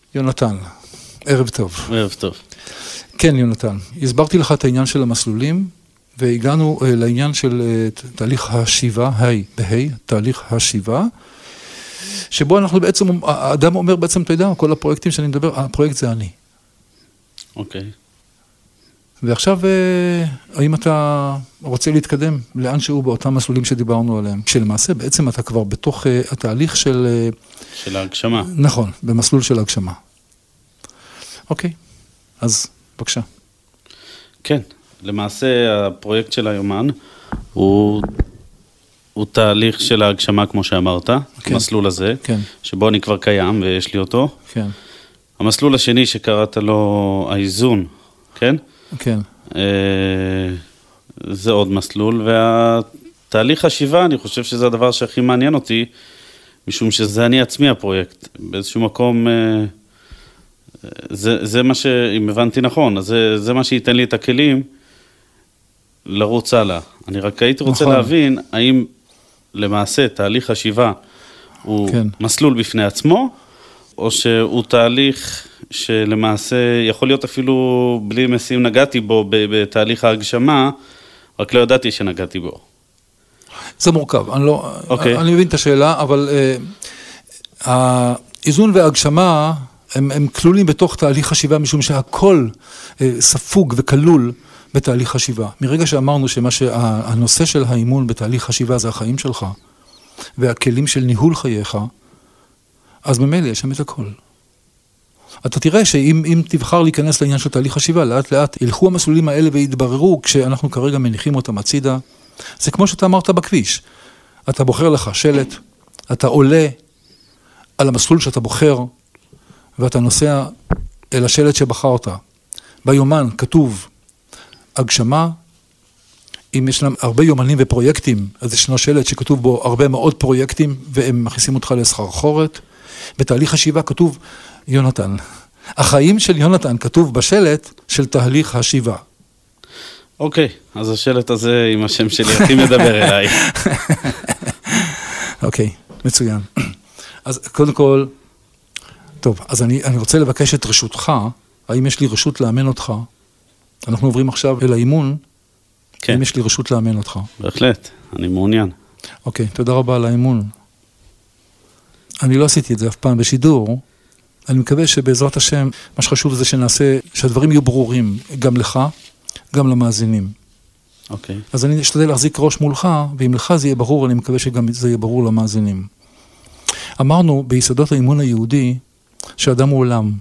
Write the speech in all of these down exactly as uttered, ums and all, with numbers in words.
יונתן, ערב טוב. ערב טוב. כן, יונתן, הסברתי לך את העניין של המסלולים, והגענו uh, לעניין של uh, תהליך השיבה, היי, בהי, תהליך השיבה, שבו אנחנו בעצם, האדם אומר בעצם, אתה יודע, כל הפרויקטים שאני מדבר, הפרויקט זה אני. אוקיי. ועכשיו, uh, האם אתה רוצה להתקדם לאן שהוא באותם מסלולים שדיברנו עליהם? שלמעשה, בעצם אתה כבר בתוך uh, התהליך של... Uh, של ההגשמה. נכון, במסלול של ההגשמה. אוקיי, אז בבקשה. כן, למעשה הפרויקט של היומן הוא, הוא תהליך של ההגשמה, כמו שאמרת, כן. המסלול הזה, כן. שבו אני כבר קיים ויש לי אותו. כן. המסלול השני שקראת לו האיזון, כן? כן. זה עוד מסלול, והתהליך השיבה, אני חושב שזה הדבר שהכי מעניין אותי, משום שזה אני עצמי הפרויקט. באיזשהו מקום, זה, זה מה שאם הבנתי נכון, אז זה, זה מה שייתן לי את הכלים לרוץ הלאה. אני רק הייתי רוצה נכון. להבין, האם למעשה תהליך השיבה הוא כן. מסלול בפני עצמו, או שהוא תהליך שלמעשה יכול להיות אפילו בלי משים נגעתי בו בתהליך ההגשמה, רק לא ידעתי שנגעתי בו. זה מורכב, אני לא, okay. אני מבין את השאלה, אבל uh, האיזון וההגשמה הם, הם כלולים בתוך תהליך חשיבה, משום שהכל uh, ספוג וכלול בתהליך חשיבה. מרגע שאמרנו שמה שהנושא של האימון בתהליך חשיבה זה החיים שלך, והכלים של ניהול חייך, אז ממילא יש שם את הכל. אתה תראה שאם אם תבחר להיכנס לעניין של תהליך חשיבה, לאט לאט ילכו המסלולים האלה ויתבררו כשאנחנו כרגע מניחים אותם הצידה. זה כמו שאתה אמרת בכביש. אתה בוחר לך שלט, אתה עולה על המסלול שאתה בוחר, ואתה נוסע אל השלט שבחרת. ביומן כתוב הגשמה, אם יש להם הרבה יומנים ופרויקטים, אז ישנו שלט שכתוב בו הרבה מאוד פרויקטים, והם מכניסים אותך לסחרחורת. בתהליך השיבה כתוב יונתן. החיים של יונתן כתוב בשלט של תהליך השיבה. אוקיי, אז השלט הזה עם השם שלי הכי מדבר אליי. אוקיי, מצוין. אז קודם כל, טוב, אז אני, אני רוצה לבקש את רשותך, האם יש לי רשות לאמן אותך? אנחנו עוברים עכשיו אל האימון, כן. האם יש לי רשות לאמן אותך? בהחלט, אני מעוניין. אוקיי, תודה רבה על האימון. אני לא עשיתי את זה אף פעם בשידור, אני מקווה שבעזרת השם, מה שחשוב זה שנעשה, שהדברים יהיו ברורים, גם לך, גם למאזינים. אוקיי. אז אני אשתדל להחזיק ראש מולך, ואם לך זה יהיה ברור, אני מקווה שגם זה יהיה ברור למאזינים. אמרנו ביסודות האימון היהודי, שאדם הוא עולם,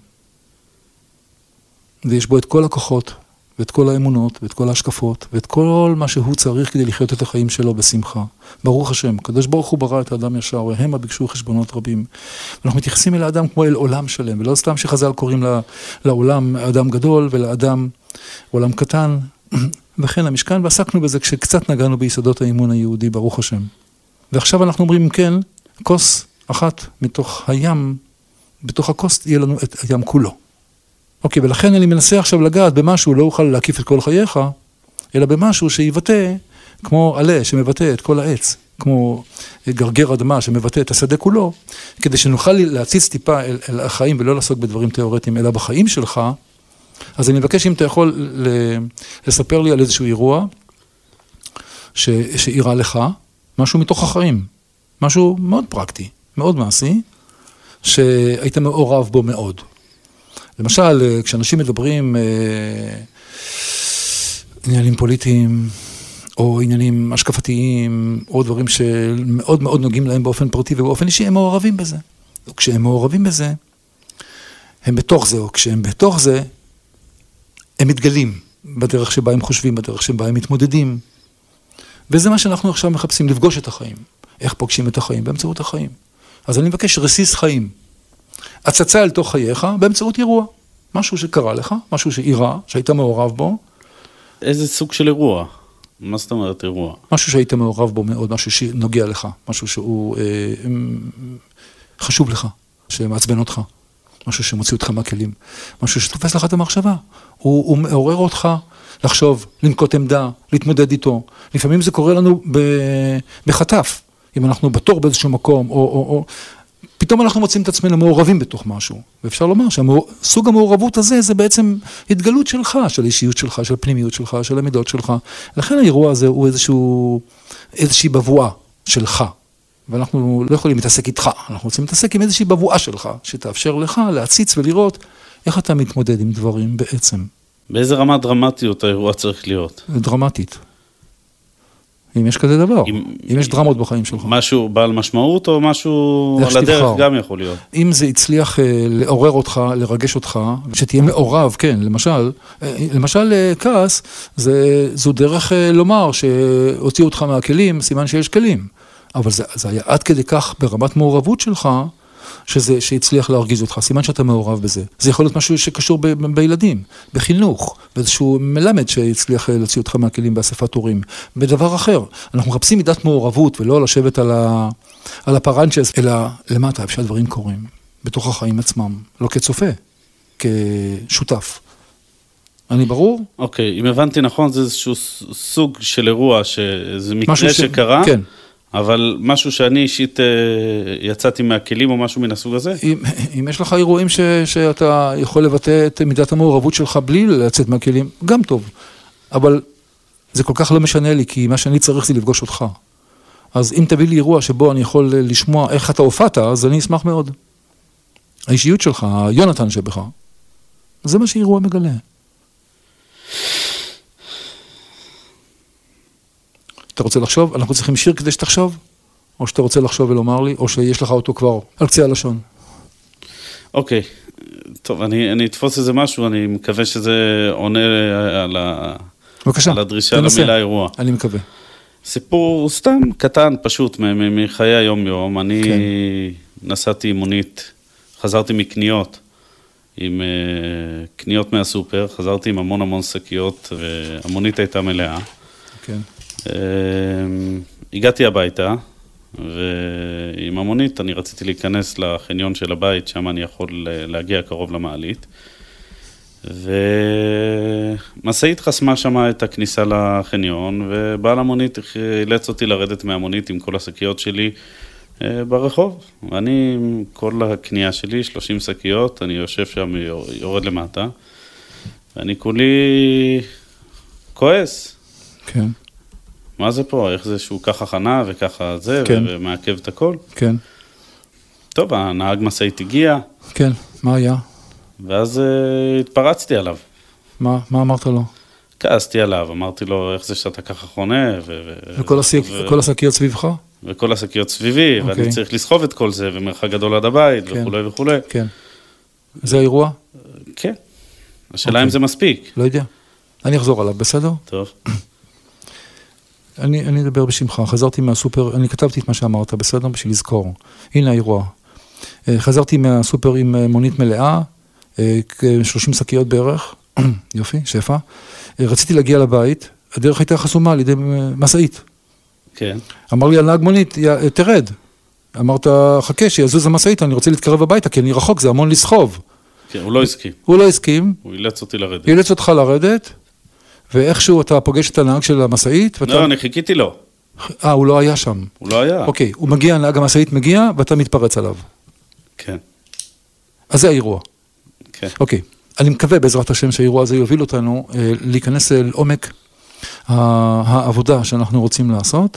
ויש בו את כל הכוחות, ואת כל האמונות, ואת כל ההשקפות, ואת כל מה שהוא צריך כדי לחיות את החיים שלו בשמחה. ברוך השם, קדוש ברוך הוא ברא את האדם ישר, והם ביקשו חשבונות רבים. אנחנו מתייחסים אל האדם כמו אל עולם שלם, ולא סתם שחז"ל קוראים לעולם אדם גדול, ולאדם עולם קטן, וכן המשכן, ועסקנו בזה כשקצת נגענו ביסודות האימון היהודי, ברוך השם. ועכשיו אנחנו אומרים, כן, כוס אחת מתוך הים, בתוך הכוס יהיה לנו את הים כולו. אוקיי, ולכן אני מנסה עכשיו לגעת במשהו, לא אוכל להקיף את כל חייך, אלא במשהו שיבטא, כמו עלה שמבטא את כל העץ, כמו גרגר אדמה שמבטא את השדה כולו, כדי שנוכל להציץ טיפה אל, אל החיים ולא לעסוק בדברים תיאורטיים, אלא בחיים שלך. אז אני מבקש אם אתה יכול לספר לי על איזשהו אירוע ש, שאירע לך, משהו מתוך החיים, משהו מאוד פרקטי, מאוד מעשי, שהיית מעורב בו מאוד. למשל, כשאנשים מדברים אה, עניינים פוליטיים, או עניינים השקפתיים, או דברים שמאוד מאוד נוגעים להם באופן פרטי ובאופן אישי, הם מעורבים בזה. וכשהם מעורבים בזה, הם בתוך זה, או כשהם בתוך זה, הם מתגלים בדרך שבה הם חושבים, בדרך שבה הם מתמודדים. וזה מה שאנחנו עכשיו מחפשים, לפגוש את החיים. איך פוגשים את החיים? באמצעות החיים. אז אני מבקש רסיס חיים. הצצה אל תוך חייך באמצעות אירוע. משהו שקרה לך, משהו שאירע, שהיית מעורב בו. איזה סוג של אירוע? מה זאת אומרת אירוע? משהו שהיית מעורב בו מאוד, משהו שנוגע לך, משהו שהוא אה, חשוב לך, שמעצבן אותך, משהו שמוציא אותך מהכלים, משהו שתופס לך את המחשבה. הוא, הוא מעורר אותך לחשוב, לנקוט עמדה, להתמודד איתו. לפעמים זה קורה לנו בחטף, אם אנחנו בתור באיזשהו מקום, או... או, או פתאום אנחנו מוצאים את עצמנו מעורבים בתוך משהו, ואפשר לומר שסוג המעורבות הזה, זה בעצם התגלות שלך, של האישיות שלך, של הפנימיות שלך, של המידות שלך, לכן האירוע הזה הוא איזשהו, איזושהי בבואה שלך, ואנחנו לא יכולים להתעסק איתך, אנחנו רוצים להתעסק עם איזושהי בבואה שלך, שתאפשר לך להציץ ולראות איך אתה מתמודד עם דברים בעצם. באיזה רמה דרמטיות האירוע צריך להיות? דרמטית. אם יש כזה דבר, אם, אם יש דרמות בחיים שלך. משהו בעל משמעות או משהו על הדרך גם יכול להיות. אם זה הצליח לעורר אותך, לרגש אותך, שתהיה מעורב, כן, למשל, למשל כעס, זה, זו דרך לומר שהוציאו אותך מהכלים, סימן שיש כלים. אבל זה, זה היה עד כדי כך ברמת מעורבות שלך, שזה, שהצליח להרגיז אותך, סימן שאתה מעורב בזה. זה יכול להיות משהו שקשור ב, ב, בילדים, בחינוך, באיזשהו מלמד שהצליח להוציא אותך מהכלים באספת הורים. בדבר אחר, אנחנו מחפשים מידת מעורבות, ולא לשבת על, ה, על הפרנצ'ס, אלא למטה, איפה שהדברים קורים, בתוך החיים עצמם, לא כצופה, כשותף. אני ברור? אוקיי, אם הבנתי נכון, זה איזשהו סוג של אירוע, שזה מקרה שקרה, כן. אבל משהו שאני אישית יצאתי מהכלים או משהו מן הסוג הזה? אם, אם יש לך אירועים ש, שאתה יכול לבטא את מידת המעורבות שלך בלי לצאת מהכלים, גם טוב. אבל זה כל כך לא משנה לי, כי מה שאני צריך זה לפגוש אותך. אז אם תביא לי אירוע שבו אני יכול לשמוע איך אתה הופעת, אז אני אשמח מאוד. האישיות שלך, יונתן שבך, זה מה שאירוע מגלה. אתה רוצה לחשוב? אנחנו צריכים שיר כדי שתחשוב? או שאתה רוצה לחשוב ולומר לי, או שיש לך אותו כבר על קצה הלשון? אוקיי, טוב, אני, אני אתפוס איזה משהו, אני מקווה שזה עונה על, ה... בבקשה, על הדרישה למילה אירוע. אני מקווה. סיפור סתם קטן, פשוט, מחיי היום-יום. אני כן. נסעתי מונית, חזרתי מקניות, עם uh, קניות מהסופר, חזרתי עם המון המון שקיות, והמונית הייתה מלאה. כן. הגעתי הביתה, ועם המונית אני רציתי להיכנס לחניון של הבית, שם אני יכול להגיע קרוב למעלית, ומסעית חסמה שם את הכניסה לחניון, ובעל המונית אילץ אותי לרדת מהמונית עם כל השקיות שלי ברחוב, ואני עם כל הקנייה שלי, שלושים שקיות, אני יושב שם, יורד למטה, ואני כולי כועס. כן. מה זה פה? איך זה שהוא ככה חנה וככה זה, כן. ומעכב את הכל? כן. טוב, הנהג מסעית הגיע. כן, מה היה? ואז uh, התפרצתי עליו. מה, מה אמרת לו? כעסתי עליו, אמרתי לו, איך זה שאתה ככה חונה? ו- וכל, הסיק, ו- וכל השקיות סביבך? וכל השקיות סביבי, okay. ואני צריך לסחוב את כל זה, ומרחק גדול עד הבית, כן. וכו' וכו'. כן. זה האירוע? כן. השאלה okay. אם זה מספיק. לא יודע. אני אחזור עליו, בסדר? טוב. אני, אני אדבר בשמך, חזרתי מהסופר, אני כתבתי את מה שאמרת, בסדר? בשביל לזכור. הנה האירוע. חזרתי מהסופר עם מונית מלאה, שלושים שקיות בערך, יופי, שפע. רציתי להגיע לבית, הדרך הייתה חסומה על ידי מסעית. כן. אמר לי, הנהג מונית, תרד. אמרת, חכה, שיזוז המסעית, אני רוצה להתקרב הביתה, כי אני רחוק, זה המון לסחוב. כן, הוא לא הסכים. הוא לא הסכים. הוא אילץ אותי לרדת. אילץ אותך לרדת. ואיכשהו אתה פוגש את הנהג של המסעית, ואתה... לא, אני חיכיתי לו. אה, הוא לא היה שם. הוא לא היה. אוקיי, הוא מגיע, הנהג המסעית מגיע, ואתה מתפרץ עליו. כן. אז זה האירוע. כן. אוקיי, אני מקווה בעזרת השם שהאירוע הזה יוביל אותנו אה, להיכנס אל עומק העבודה שאנחנו רוצים לעשות,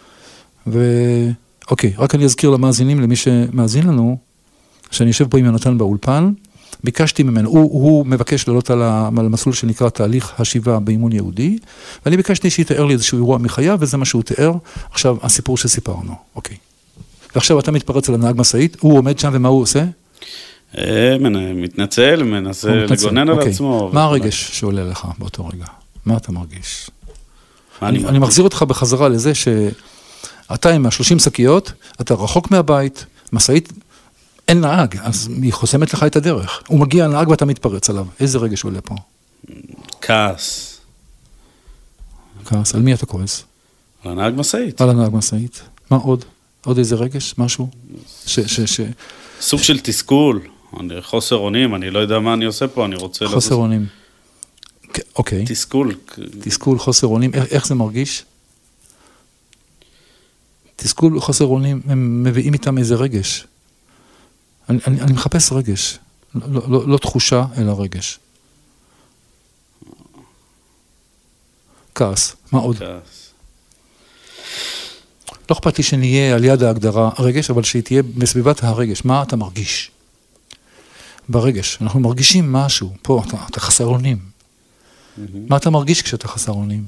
ואוקיי, רק אני אזכיר למאזינים, למי שמאזין לנו, שאני יושב פה עם יונתן באולפן, ביקשתי ממנו, הוא, הוא מבקש לעלות על המסלול שנקרא תהליך השיבה באימון יהודי, ואני ביקשתי שיתאר לי איזשהו אירוע מחייו, וזה מה שהוא תיאר, עכשיו הסיפור שסיפרנו, אוקיי. ועכשיו אתה מתפרץ על הנהג מסעית, הוא עומד שם ומה הוא עושה? מתנצל, מנסה לגונן על עצמו. מה הרגש שעולה לך באותו רגע? מה אתה מרגיש? אני מחזיר אותך בחזרה לזה שאתה עם ה-שלושים שקיות, אתה רחוק מהבית, מסעית, אין נהג, אז היא חוסמת לך את הדרך. הוא מגיע הנהג ואתה מתפרץ עליו. איזה רגש עולה פה? כעס. כעס. על מי אתה כועס? על הנהג מסעית. על הנהג מסעית. מה עוד? עוד איזה רגש? משהו? ש, ש, ש... סוג של תסכול. אני חוסר אונים, אני לא יודע מה אני עושה פה, אני רוצה... חוסר אונים. אוקיי. תסכול. תסכול, חוסר אונים. איך, איך זה מרגיש? תסכול, חוסר אונים, הם מביאים איתם איזה רגש. אני, אני, אני מחפש רגש. לא, לא, לא תחושה, אלא רגש. כעס. מה עוד? כעס. לא אכפת לי שנהיה על יד ההגדרה הרגש, אבל שהיא תהיה בסביבת הרגש. מה אתה מרגיש? ברגש. אנחנו מרגישים משהו. פה, אתה, אתה חסר אונים. Mm-hmm. מה אתה מרגיש כשאתה חסר אונים?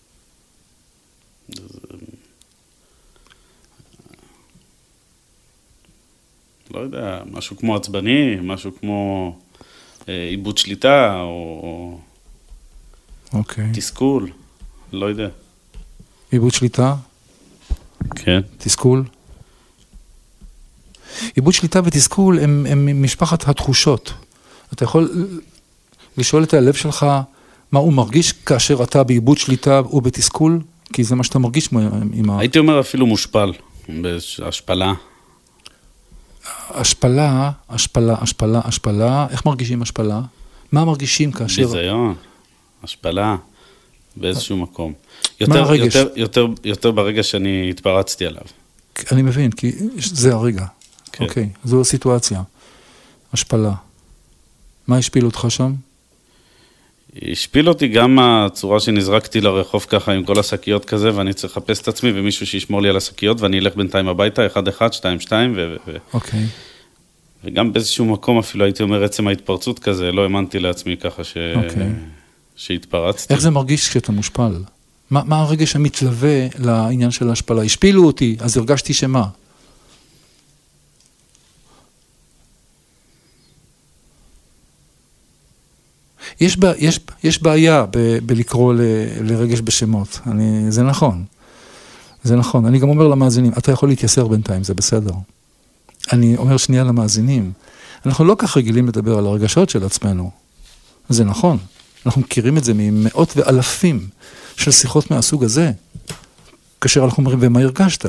לא יודע, משהו כמו עצבני, משהו כמו אה, איבוד שליטה, או אוקיי. תסכול, לא יודע. איבוד שליטה? כן. תסכול? איבוד שליטה ותסכול הם, הם משפחת התחושות. אתה יכול לשאול את הלב שלך מה הוא מרגיש כאשר אתה באיבוד שליטה ובתסכול? כי זה מה שאתה מרגיש עם ה... הייתי אומר אפילו מושפל, בהשפלה. השפלה, השפלה, השפלה, השפלה, איך מרגישים השפלה? מה מרגישים כאשר... ביזיון, השפלה, באיזשהו מקום. יותר, יותר, יותר, יותר ברגע שאני התפרצתי עליו. אני מבין, כי זה הרגע. כן. אוקיי, זו הסיטואציה. השפלה. מה השפיל אותך שם? השפיל אותי גם הצורה שנזרקתי לרחוב ככה עם כל השקיות כזה, ואני צריך לחפש את עצמי ומישהו שישמור לי על השקיות, ואני אלך בינתיים הביתה, אחד אחד, שתיים שתיים, ו... אוקיי. וגם באיזשהו מקום אפילו הייתי אומר עצם ההתפרצות כזה, לא האמנתי לעצמי ככה ש... אוקיי. שהתפרצתי. איך זה מרגיש כשאתה מושפל? מה, מה הרגש המתלווה לעניין של ההשפלה? השפילו אותי, אז הרגשתי שמה? יש, יש, יש בעיה ב, בלקרוא ל, לרגש בשמות. אני, זה נכון. זה נכון. אני גם אומר למאזינים, אתה יכול להתייסר בינתיים, זה בסדר. אני אומר שנייה למאזינים, אנחנו לא כך רגילים לדבר על הרגשות של עצמנו. זה נכון. אנחנו מכירים את זה ממאות ואלפים של שיחות מהסוג הזה, כאשר אנחנו אומרים, ומה הרגשת?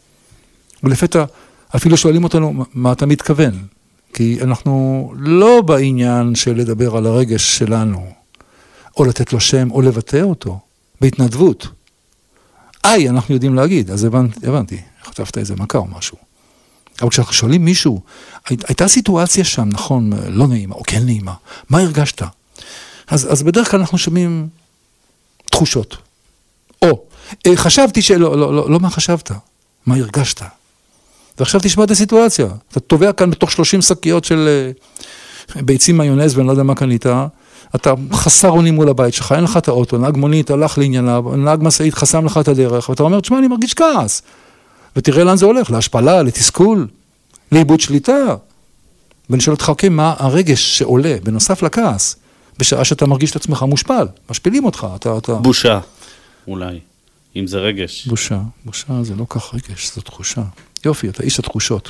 ולפתע אפילו שואלים אותנו, מה אתה מתכוון? כי אנחנו לא בעניין של לדבר על הרגש שלנו, או לתת לו שם, או לבטא אותו, בהתנדבות. איי, אנחנו יודעים להגיד, אז הבנתי, הבנתי, חטפת איזה מכה או משהו. אבל כשאנחנו שואלים מישהו, הייתה סיטואציה שם, נכון, לא נעימה, או כן נעימה, מה הרגשת? אז, אז בדרך כלל אנחנו שומעים תחושות. או, חשבתי שלא, לא, לא, לא מה חשבת, מה הרגשת? ועכשיו תשמע את הסיטואציה. אתה תובע כאן בתוך שלושים שקיות של ביצים מיונז, ואני לא יודע מה כאן איתה, אתה חסר אונים מול הבית שלך, אין לך את האוטו, נהג מונית הלך לענייניו, נהג מסעית חסם לך את הדרך, ואתה אומר, תשמע, אני מרגיש כעס. ותראה לאן זה הולך, להשפלה, לתסכול, לאיבוד שליטה. ואני שואל אותך, אוקיי, מה הרגש שעולה, בנוסף לכעס, בשעה שאתה מרגיש את עצמך מושפל, משפילים אותך, אתה, אתה... בושה, אולי, אם זה רגש. בושה, בושה זה לא כך רגש, זו תחושה. יופי, אתה איש התחושות.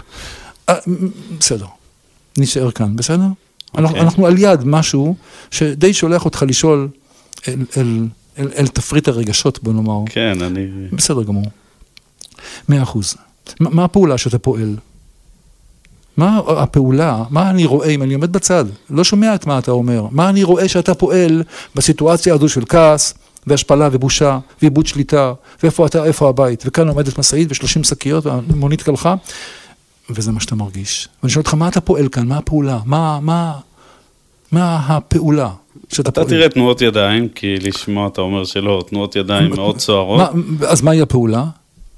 בסדר, נשאר כאן, בסדר? Okay. אנחנו, אנחנו על יד משהו שדי שולח אותך לשאול אל, אל, אל, אל תפריט הרגשות, בוא נאמר. כן, אני... בסדר גמור. מאה אחוז. מה, מה הפעולה שאתה פועל? מה הפעולה? מה אני רואה אם אני עומד בצד? לא שומע את מה אתה אומר. מה אני רואה שאתה פועל בסיטואציה הזו של כעס, והשפלה ובושה, ואיבוד שליטה, ואיפה אתה, איפה הבית, וכאן עומדת מסעית ושלושים שקיות, והמונית קלחה, וזה מה שאתה מרגיש. ואני שואל אותך, מה אתה פועל כאן? מה הפעולה? מה, מה, מה הפעולה שאתה פועל? אתה תראה תנועות ידיים, כי לשמוע אתה אומר שלא, תנועות ידיים מאוד סוערות. אז מהי הפעולה?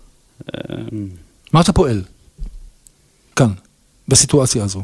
מה אתה פועל? כאן, בסיטואציה הזו.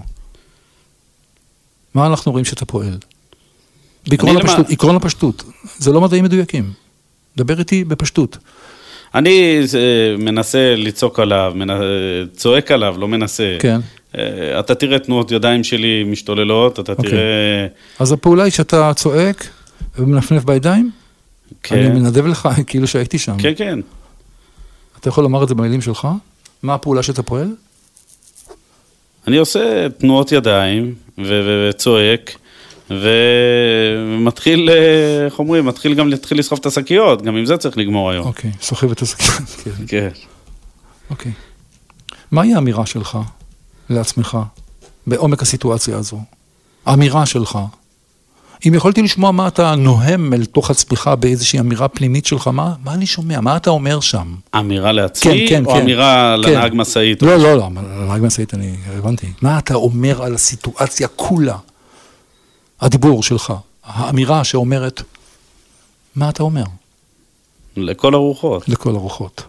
מה אנחנו רואים שאתה פועל? בעקרון הפשטות, עקרון הפשטות, זה לא מדעים מדויקים. דבר איתי בפשטות. אני מנסה לצעוק עליו, צועק עליו, לא מנסה. כן. אתה תראה תנועות ידיים שלי משתוללות, אתה תראה... אז הפעולה היא שאתה צועק ומנפנף בידיים? כן. אני מנדב לך כאילו שהייתי שם. כן, כן. אתה יכול לומר את זה במילים שלך? מה הפעולה שאתה פועל? אני עושה תנועות ידיים וצועק, ומתחיל, איך אומרים, מתחיל גם להתחיל לסחוב את השקיות, גם עם זה צריך לגמור היום. אוקיי, סוחב את השקיות. כן. כן. אוקיי. מהי האמירה שלך לעצמך בעומק הסיטואציה הזו? האמירה שלך, אם יכולתי לשמוע מה אתה נוהם אל תוך עצמך באיזושהי אמירה פנימית שלך, מה, מה אני שומע? מה אתה אומר שם? אמירה לעצמי, כן, כן, או כן. אמירה כן. לנהג מסעית? לא, לא, לא, לנהג מסעית אני הבנתי. מה אתה אומר על הסיטואציה כולה? הדיבור שלך, האמירה שאומרת, מה אתה אומר? לכל הרוחות. לכל הרוחות.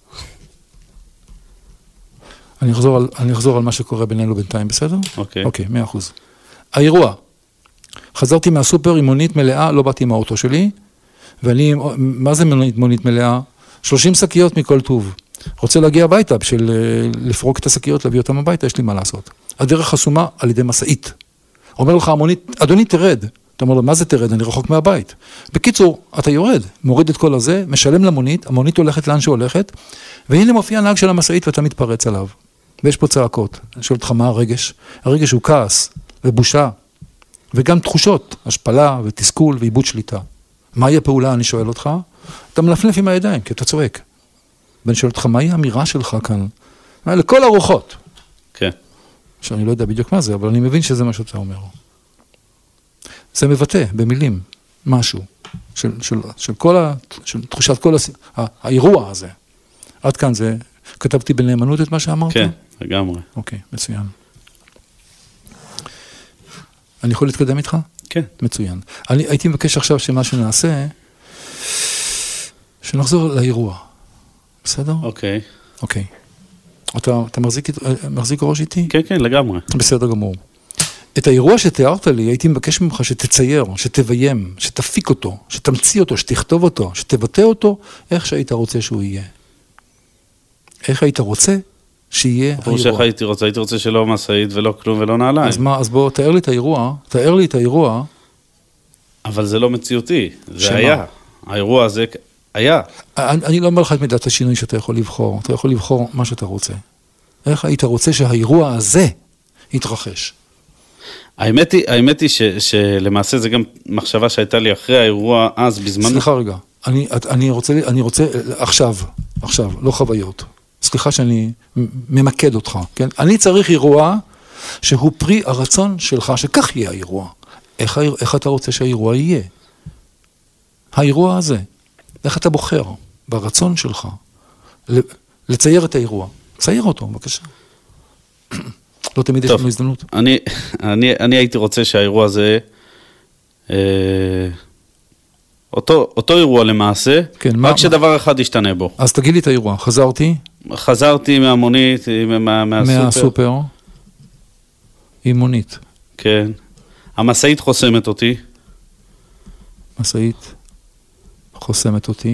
אני אחזור על, אני אחזור על מה שקורה בינינו בינתיים, בסדר? אוקיי. אוקיי, מאה אחוז. האירוע. חזרתי מהסופר עם מונית מלאה, לא באתי עם האוטו שלי, ואני, מה זה מונית, מונית מלאה? שלושים שקיות מכל טוב. רוצה להגיע הביתה בשביל לפרוק את השקיות, להביא אותם הביתה, יש לי מה לעשות. הדרך חסומה על ידי מסעית. אומר לך המונית, אדוני תרד. אתה אומר לו, מה זה תרד? אני רחוק מהבית. בקיצור, אתה יורד, מוריד את כל הזה, משלם למונית, המונית הולכת לאן שהולכת, והנה מופיע נהג של המסעית ואתה מתפרץ עליו. ויש פה צעקות. אני שואל אותך, מה הרגש? הרגש הוא כעס ובושה, וגם תחושות, השפלה ותסכול ואיבוד שליטה. מהי הפעולה, אני שואל אותך? אתה מלפלף עם הידיים, כי אתה צועק. ואני שואל אותך, מהי האמירה שלך כאן? לכל הרוחות. כן. שאני לא יודע בדיוק מה זה, אבל אני מבין שזה מה שאתה אומר. זה מבטא במילים משהו, של, של, של כל ה, של תחושת כל הס... האירוע הזה. עד כאן זה, כתבתי בנאמנות את מה שאמרת? כן, לגמרי. אוקיי, מצוין. אני יכול להתקדם איתך? כן. מצוין. אני הייתי מבקש עכשיו שמה שנעשה, שנחזור לאירוע. בסדר? אוקיי. אוקיי. אתה, אתה מחזיק, מחזיק ראש איתי? כן, כן, לגמרי. בסדר גמור. את האירוע שתיארת לי, הייתי מבקש ממך שתצייר, שתביים, שתפיק אותו, שתמציא אותו, שתכתוב אותו, שתבטא אותו, איך שהיית רוצה שהוא יהיה. איך היית רוצה שיהיה האירוע. שאיך הייתי רוצה, הייתי רוצה שלא מסעית ולא כלום ולא נעליים. אז מה, אז בוא, תאר לי את האירוע, תאר לי את האירוע. אבל זה לא מציאותי, זה שמה? היה. האירוע הזה היה. אני, אני לא אומר לך את מידת השינוי שאתה יכול לבחור, אתה יכול לבחור מה שאתה רוצה. איך היית רוצה שהאירוע הזה יתרחש? האמת היא, האמת היא ש, שלמעשה זה גם מחשבה שהייתה לי אחרי האירוע אז בזמן... סליחה רגע, אני, אני רוצה, אני רוצה, עכשיו, עכשיו, לא חוויות. סליחה שאני ממקד אותך, כן? אני צריך אירוע שהוא פרי הרצון שלך, שכך יהיה האירוע. איך, איך אתה רוצה שהאירוע יהיה? האירוע הזה, איך אתה בוחר ברצון שלך לצייר את האירוע? צייר אותו, בבקשה. לא תמיד יש לנו הזדמנות. אני, אני, אני הייתי רוצה שהאירוע הזה, אה, אותו, אותו אירוע למעשה, כן, רק מה, שדבר מה? אחד ישתנה בו. אז תגיד לי את האירוע, חזרתי? חזרתי מהמונית, מה, מהסופר. מהסופר, עם מונית. כן. המסעית חוסמת אותי. מסעית חוסמת אותי.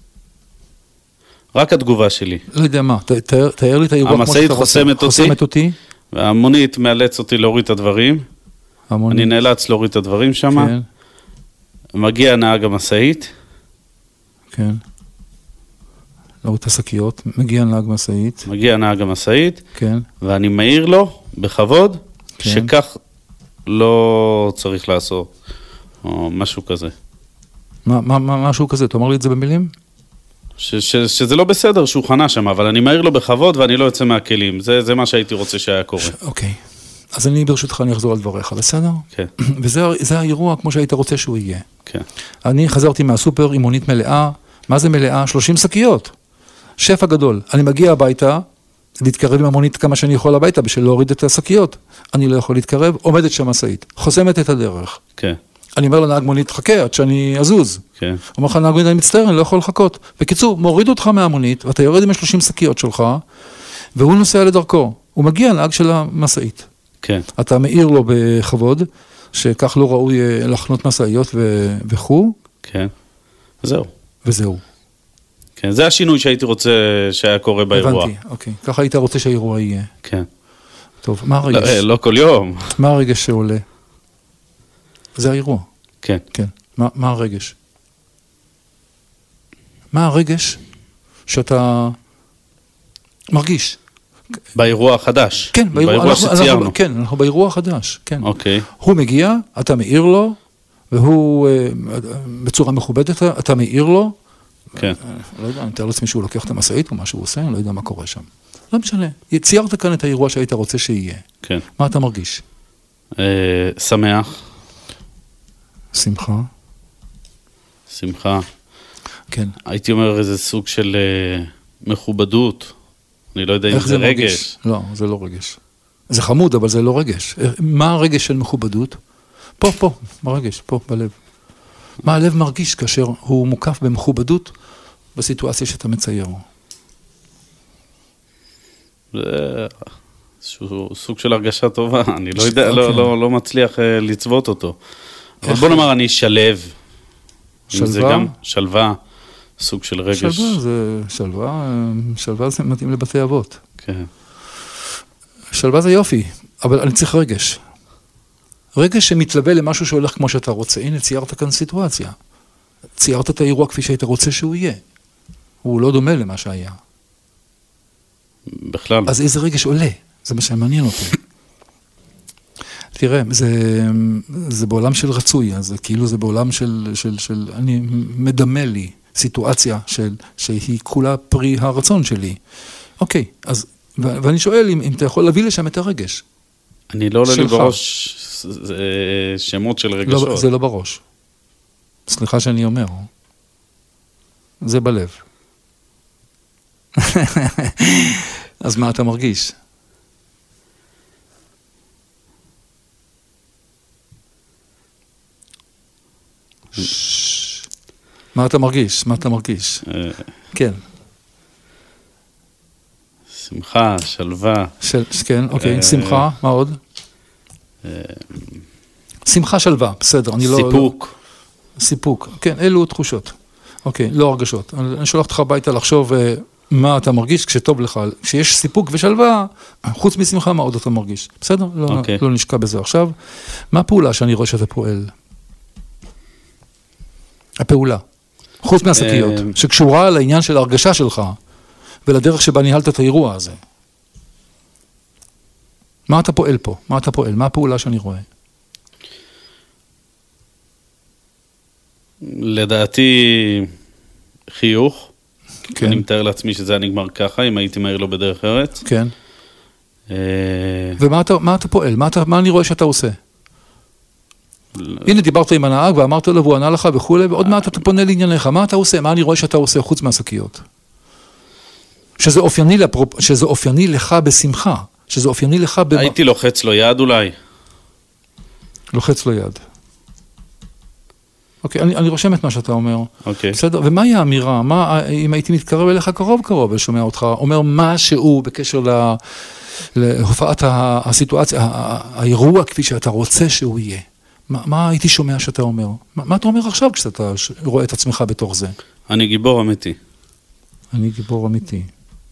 רק התגובה שלי. לא יודע מה, תאר, תאר לי את האירוע כמו שאתה רוצה. המסעית חוסמת אותי. והמונית מאלץ אותי להוריד את הדברים. המונית. אני נאלץ להוריד את הדברים שם. כן. מגיע נהג המסעית. כן. להוריד את השקיות. מגיע נהג מסעית. מגיע נהג המסעית. כן. ואני מעיר לו בכבוד, כן. שכך לא צריך לעשות. או משהו כזה. מה, מה, מה, משהו כזה? תאמר לי את זה במילים? ש, ש, שזה לא בסדר שהוא חנה שם, אבל אני מעיר לו בכבוד ואני לא יוצא מהכלים. זה, זה מה שהייתי רוצה שהיה קורה. ש... אוקיי. אז אני ברשותך אני אחזור על דבריך, בסדר? כן. וזה זה האירוע כמו שהיית רוצה שהוא יהיה. כן. אני חזרתי מהסופר עם מונית מלאה. מה זה מלאה? שלושים שקיות. שפע גדול. אני מגיע הביתה, להתקרב עם המונית כמה שאני יכול הביתה, בשביל להוריד את השקיות. אני לא יכול להתקרב, עומדת שם מסעית. חוסמת את הדרך. כן. אני אומר לנהג מונית, חכה, עד שאני אזוז. כן. אומר לך, נהג מונית, אני מצטער, אני לא יכול לחכות. בקיצור, מוריד אותך מהמונית, ואתה יורד עם שלושים שקיות שלך, והוא נוסע לדרכו. הוא מגיע נהג של המסעית. כן. אתה מעיר לו בכבוד, שכך לא ראוי לחנות מסעיות ו... וכו'. כן. זהו. וזהו. כן, זה השינוי שהייתי רוצה שהיה קורה באירוע. הבנתי, אוקיי. ככה היית רוצה שהאירוע יהיה. כן. טוב, מה הרגש? לא, לא כל יום. מה הרגש שעולה? זה האירוע. כן. כן. מה, מה הרגש? מה הרגש שאתה מרגיש? באירוע החדש. כן, באירוע, באירוע אנחנו, שציירנו. אנחנו, כן, אנחנו באירוע החדש, כן. אוקיי. הוא מגיע, אתה מעיר לו, והוא בצורה מכובדת, אתה מעיר לו. כן. לא יודע, אני מתאר לעצמי שהוא לוקח את המסעית או מה שהוא עושה, אני לא יודע מה קורה שם. לא משנה. ציירת כאן את האירוע שהיית רוצה שיהיה. כן. מה אתה מרגיש? שמח. שמחה. שמחה. כן. הייתי אומר איזה סוג של uh, מכובדות. אני לא יודע אם זה, זה רגש. מרגיש? לא, זה לא רגש. זה חמוד, אבל זה לא רגש. מה הרגש של מכובדות? פה, פה, ברגש, פה, בלב. מה הלב מרגיש כאשר הוא מוקף במכובדות בסיטואציה שאתה מצייר? זה סוג של הרגשה טובה. אני לא יודע, לא, לא, לא מצליח לצוות אותו. אבל בוא נאמר, אני שלב. שלווה? זה גם שלווה, סוג של רגש. שלווה זה, שלווה, שלווה זה מתאים לבתי אבות. כן. שלווה זה יופי, אבל אני צריך רגש. רגש שמתלווה למשהו שהולך כמו שאתה רוצה. הנה, ציירת כאן סיטואציה. ציירת את האירוע כפי שהיית רוצה שהוא יהיה. הוא לא דומה למה שהיה. בכלל. אז איזה רגש עולה? זה מה שמעניין אותי. תראה, זה, זה בעולם של רצוי, אז כאילו זה בעולם של, של, של, אני מדמה לי סיטואציה של, שהיא כולה פרי הרצון שלי. אוקיי, אז, ו- ואני שואל אם, אם אתה יכול להביא לשם את הרגש. אני לא עולה לי בראש שמות של רגשות. לא, זה לא בראש. סליחה שאני אומר. זה בלב. אז מה אתה מרגיש? מה אתה מרגיש? מה אתה מרגיש? כן. שמחה, שלווה. כן, אוקיי. שמחה, מה עוד? שמחה, שלווה, בסדר. סיפוק. סיפוק, כן, אלו תחושות. אוקיי, לא הרגשות. אני שולח אותך הביתה לחשוב מה אתה מרגיש כשטוב לך. כשיש סיפוק ושלווה, חוץ משמחה, מה עוד אתה מרגיש? בסדר? לא נשקע בזה עכשיו. מה הפעולה שאני רואה שאתה פועל? הפעולה. חוץ מהשקיות, שקשורה לעניין של ההרגשה שלך, ולדרך שבה ניהלת את האירוע הזה. מה אתה פועל פה? מה אתה פועל? מה הפעולה שאני רואה? לדעתי חיוך. כן. אני מתאר לעצמי שזה היה נגמר ככה, אם הייתי מהיר לו בדרך ארץ. כן. ומה אתה, מה אתה פועל? מה, אתה, מה אני רואה שאתה עושה? הנה דיברת עם הנהג ואמרת לו והוא ענה לך וכו', ועוד מעט אתה פונה לענייניך. מה אתה עושה? מה אני רואה שאתה עושה חוץ מהשקיות? שזה אופייני, לפרופ... שזה אופייני לך בשמחה. שזה אופייני לך... ב... הייתי לוחץ לו יד אולי. לוחץ לו יד. אוקיי, אני, אני רושם את מה שאתה אומר. אוקיי. בסדר, ומהי האמירה? מה, אם הייתי מתקרב אליך קרוב קרוב ושומע אותך, אומר משהו בקשר לה, להופעת הסיטואציה, האירוע כפי שאתה רוצה שהוא יהיה. מה, מה הייתי שומע שאתה אומר? מה, מה אתה אומר עכשיו כשאתה רואה את עצמך בתוך זה? אני גיבור אמיתי. אני גיבור אמיתי.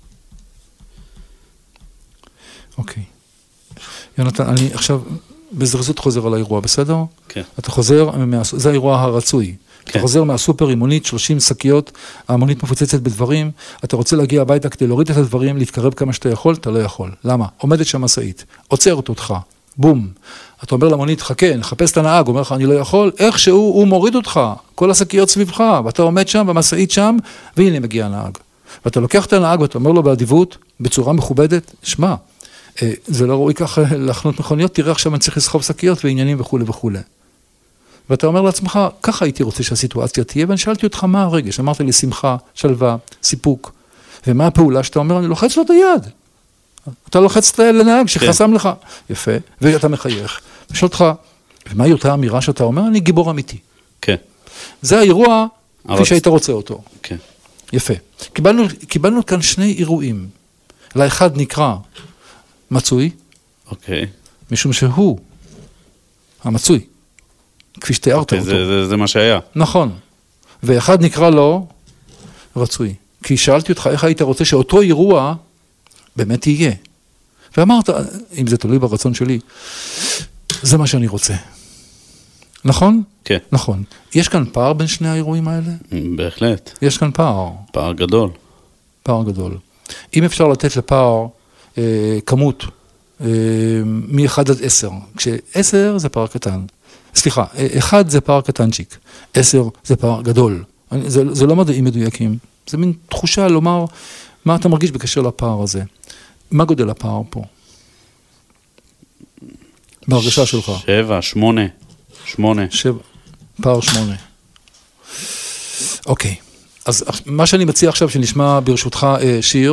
אוקיי. יונתן, אני עכשיו בזרזות חוזר על האירוע, בסדר? כן. אתה חוזר, זה האירוע הרצוי. כן. אתה חוזר מהסופר עם מונית, שלושים שקיות, המונית מפוצצת בדברים, אתה רוצה להגיע הביתה כדי להוריד את הדברים, להתקרב כמה שאתה יכול, אתה לא יכול. למה? עומדת שם משאית, עוצרת אותך, בום. אתה אומר למונית, חכה, נחפש את הנהג, הוא אומר לך, אני לא יכול, איכשהו הוא מוריד אותך, כל השקיות סביבך, ואתה עומד שם, במשאית שם, והנה מגיע הנהג. ואתה לוקח את הנהג, ואתה אומר לו באדיבות, בצורה מכובדת, שמע, זה לא ראוי כך לחנות מכוניות, תראה עכשיו אני צריך לסחוב שקיות ועניינים וכו' וכו'. ואתה אומר לעצמך, ככה הייתי רוצה שהסיטואציה תהיה, ואני שאלתי אותך מה הרגש, אמרת לי שמחה, שלווה, סיפוק, ומה הפעולה שאתה אומר, אני לוחץ לו את היד. אתה לוחץ לנהג שחסם לך, יפה, ואתה מחייך. ושאל אותך, ומהי אותה אמירה שאתה אומר, אני גיבור אמיתי. כן. זה האירוע כפי שהיית רוצה אותו. כן. יפה. קיבלנו, קיבלנו כאן שני אירועים. לאחד נקרא מצוי. אוקיי. משום שהוא המצוי, כפי שתיארת אותו. זה, זה, זה מה שהיה. נכון. ואחד נקרא לו רצוי. כי שאלתי אותך איך היית רוצה שאותו אירוע באמת יהיה. ואמרת, אם זה תלוי ברצון שלי, זה מה שאני רוצה. נכון? כן. נכון. יש כאן פער בין שני האירועים האלה? בהחלט. יש כאן פער. פער גדול. פער גדול. אם אפשר לתת לפער אה, כמות אה, מ-אחד עד עשר, כש-עשר זה פער קטן. סליחה, אחד זה פער קטנצ'יק, עשר זה פער גדול. זה, זה לא מדעים מדויקים. זה מין תחושה לומר מה אתה מרגיש בקשר לפער הזה. מה גודל הפער פה? בהרגשה שלך. שבע, שמונה, שמונה. שבע. פער שמונה. אוקיי, אז מה שאני מציע עכשיו שנשמע ברשותך שיר,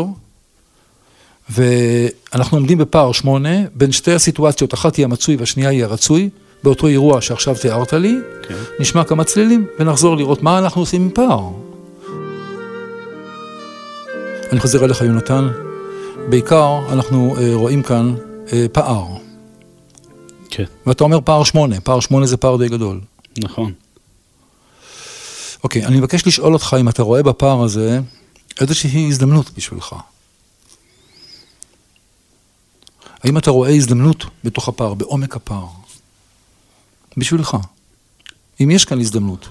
ואנחנו עומדים בפער שמונה, בין שתי הסיטואציות, אחת היא המצוי והשנייה היא הרצוי, באותו אירוע שעכשיו תיארת לי, okay. נשמע כמה צלילים ונחזור לראות מה אנחנו עושים עם פער. אני חוזר אליך יונתן, בעיקר אנחנו רואים כאן פער. כן. Okay. ואתה אומר פער שמונה, פער שמונה זה פער די גדול. נכון. אוקיי, אני מבקש לשאול אותך אם אתה רואה בפער הזה איזושהי הזדמנות בשבילך. האם אתה רואה הזדמנות בתוך הפער, בעומק הפער? בשבילך. אם יש כאן הזדמנות.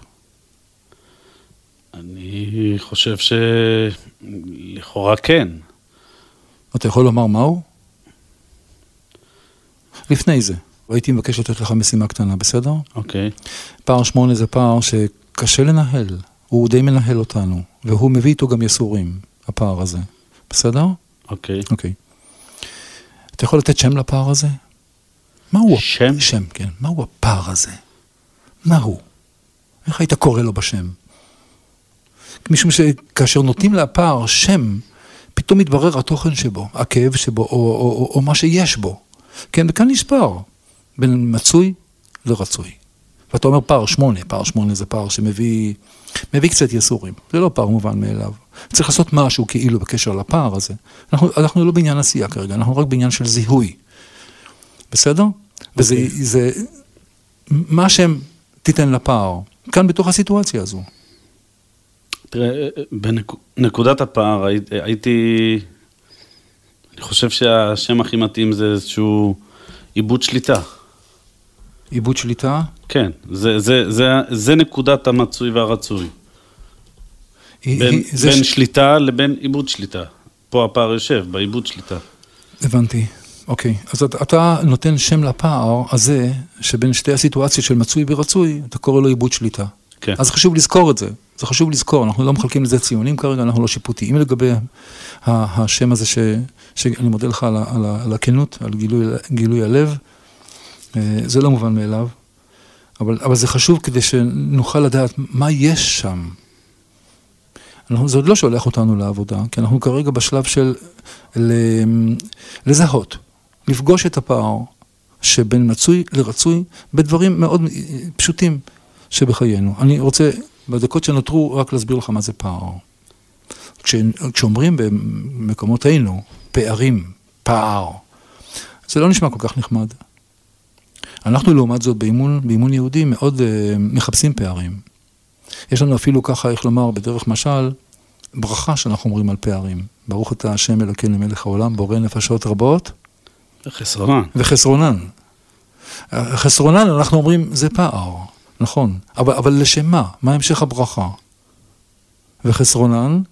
אני חושב שלכאורה כן. אתה יכול לומר מהו? לפני זה, הייתי מבקש לתת לך משימה קטנה, בסדר? אוקיי. פער שמונה זה פער שקשה לנהל, הוא די מנהל אותנו, והוא מביא איתו גם יסורים, הפער הזה. בסדר? אוקיי. אוקיי. אתה יכול לתת שם לפער הזה? מהו? שם? שם, כן. מהו הפער הזה? מהו? איך היית קורא לו בשם? משום שכאשר נותנים לפער שם, פתאום מתברר התוכן שבו, הכאב שבו, או, או, או, או מה שיש בו. כן, וכאן יש פער, בין מצוי לרצוי. ואתה אומר פער שמונה, פער שמונה זה פער שמביא מביא קצת יסורים. זה לא פער מובן מאליו. צריך לעשות משהו כאילו בקשר לפער הזה. אנחנו, אנחנו לא בעניין עשייה כרגע, אנחנו רק בעניין של זיהוי. בסדר? Okay. וזה, זה, מה שהם תיתן לפער, כאן בתוך הסיטואציה הזו. תראה, בנקודת הפער, הייתי, אני חושב שהשם הכי מתאים זה איזשהו עיבוד שליטה. עיבוד שליטה? כן, זה, זה, זה, זה נקודת המצוי והרצוי. היא, בין, היא, בין ש... שליטה לבין עיבוד שליטה. פה הפער יושב, בעיבוד שליטה. הבנתי. אוקיי, אז אתה, אתה נותן שם לפער הזה, שבין שתי הסיטואציות של מצוי ורצוי, אתה קורא לו עיבוד שליטה. כן. אז חשוב לזכור את זה. זה חשוב לזכור, אנחנו לא מחלקים לזה ציונים כרגע, אנחנו לא שיפוטיים לגבי השם הזה ש, שאני מודה לך על, על, על הכנות, על גילוי, גילוי הלב. זה לא מובן מאליו, אבל, אבל זה חשוב כדי שנוכל לדעת מה יש שם. אנחנו, זה עוד לא שולח אותנו לעבודה, כי אנחנו כרגע בשלב של לזהות, לפגוש את הפער שבין מצוי לרצוי בדברים מאוד פשוטים שבחיינו. אני רוצה בדקות שנותרו רק להסביר לך מה זה פער. כש, כשאומרים במקומותינו פערים, פער, זה לא נשמע כל כך נחמד. אנחנו לעומת זאת באימון, באימון יהודי מאוד uh, מחפשים פערים. יש לנו אפילו ככה, איך לומר, בדרך משל, ברכה שאנחנו אומרים על פערים. ברוך אתה השם אלוקינו מלך העולם, בורא נפשות רבות. וחסרונן. וחסרונן. חסרונן, אנחנו אומרים, זה פער, נכון. אבל, אבל לשם מה? מה המשך הברכה? וחסרונן,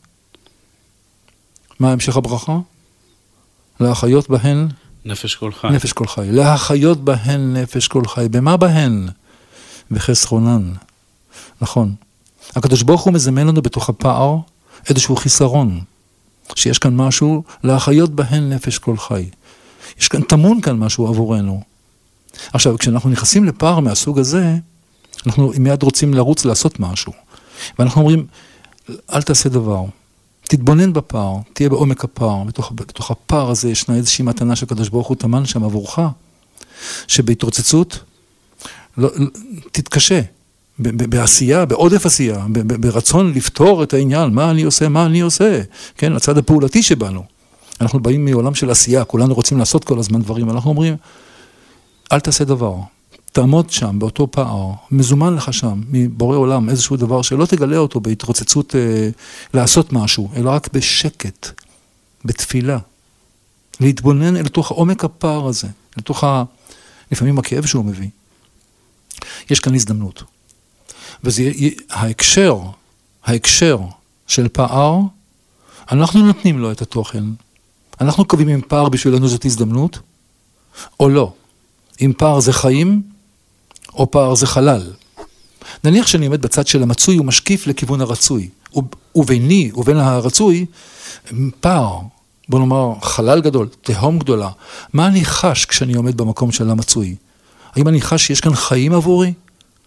מה המשך הברכה? להחיות בהן נפש כל חי. נפש כל חי. להחיות בהן נפש כל חי. במה בהן? בחסרונן. נכון. הקדוש ברוך הוא מזמן לנו בתוך הפער איזשהו חיסרון. שיש כאן משהו להחיות בהן נפש כל חי. יש כאן, תמון כאן משהו עבורנו. עכשיו, כשאנחנו נכנסים לפער מהסוג הזה, אנחנו מיד רוצים לרוץ לעשות משהו. ואנחנו אומרים, אל תעשה דבר. תתבונן בפער, תהיה בעומק הפער, בתוך, בתוך הפער הזה ישנה איזושהי מתנה שהקדוש ברוך הוא תמן שם עבורך, שבהתרוצצות, לא, לא, תתקשה, ב, ב, בעשייה, בעודף עשייה, ב, ב, ברצון לפתור את העניין, מה אני עושה, מה אני עושה, כן, הצד הפעולתי שבנו. אנחנו באים מעולם של עשייה, כולנו רוצים לעשות כל הזמן דברים, אנחנו אומרים, אל תעשה דבר, תעמוד שם, באותו פער, מזומן לך שם, מבורא עולם, איזשהו דבר שלא תגלה אותו בהתרוצצות אה, לעשות משהו, אלא רק בשקט, בתפילה. להתבונן אל תוך עומק הפער הזה, לתוך ה... לפעמים הכאב שהוא מביא. יש כאן הזדמנות. וזה ההקשר, ההקשר של פער, אנחנו נותנים לו את התוכן. אנחנו קובעים אם פער בשבילנו זאת הזדמנות, או לא. אם פער זה חיים, או פער זה חלל. נניח שאני עומד בצד של המצוי, הוא משקיף לכיוון הרצוי. וביני ובין הרצוי, פער, בוא נאמר, חלל גדול, תהום גדולה. מה אני חש כשאני עומד במקום של המצוי? האם אני חש שיש כאן חיים עבורי?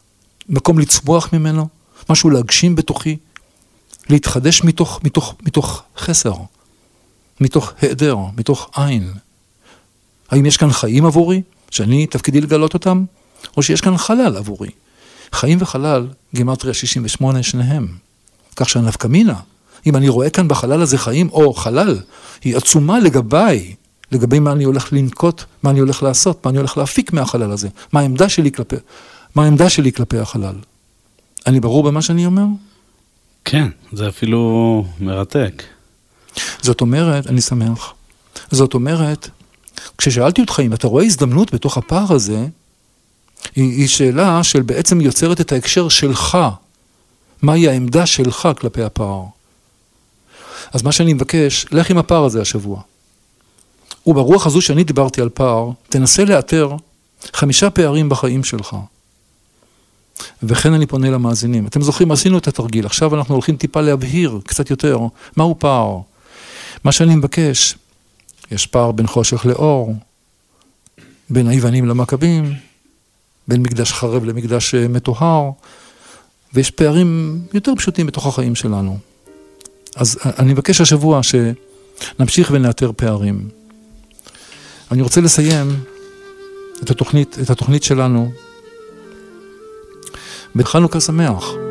מקום לצמוח ממנו, משהו להגשים בתוכי, להתחדש מתוך, מתוך, מתוך חסר, מתוך היעדר, מתוך עין. האם יש כאן חיים עבורי, שאני תפקידי לגלות אותם, או שיש כאן חלל עבורי? חיים וחלל, גימטריה שישים ושמונה, שניהם. כך שהנפקא מינה, אם אני רואה כאן בחלל הזה חיים או חלל, היא עצומה לגביי, לגבי מה אני הולך לנקוט, מה אני הולך לעשות, מה אני הולך להפיק מהחלל הזה, מה העמדה שלי כלפי, מה העמדה שלי כלפי החלל. אני ברור במה שאני אומר? כן, זה אפילו מרתק. זאת אומרת, אני שמח, זאת אומרת, כששאלתי אותך אם אתה רואה הזדמנות בתוך הפער הזה, היא, היא שאלה של בעצם יוצרת את ההקשר שלך, מהי העמדה שלך כלפי הפער. אז מה שאני מבקש, לך עם הפער הזה השבוע. וברוח הזו שאני דיברתי על פער, תנסה לאתר חמישה פערים בחיים שלך. וכן אני פונה למאזינים. אתם זוכרים, עשינו את התרגיל, עכשיו אנחנו הולכים טיפה להבהיר קצת יותר, מהו פער. מה שאני מבקש, יש פער בין חושך לאור, בין היוונים למכבים, בין מקדש חרב למקדש מטוהר, ויש פערים יותר פשוטים בתוך החיים שלנו. אז אני מבקש השבוע שנמשיך ונאתר פערים. אני רוצה לסיים את התוכנית, את התוכנית שלנו בחנוכה שמח.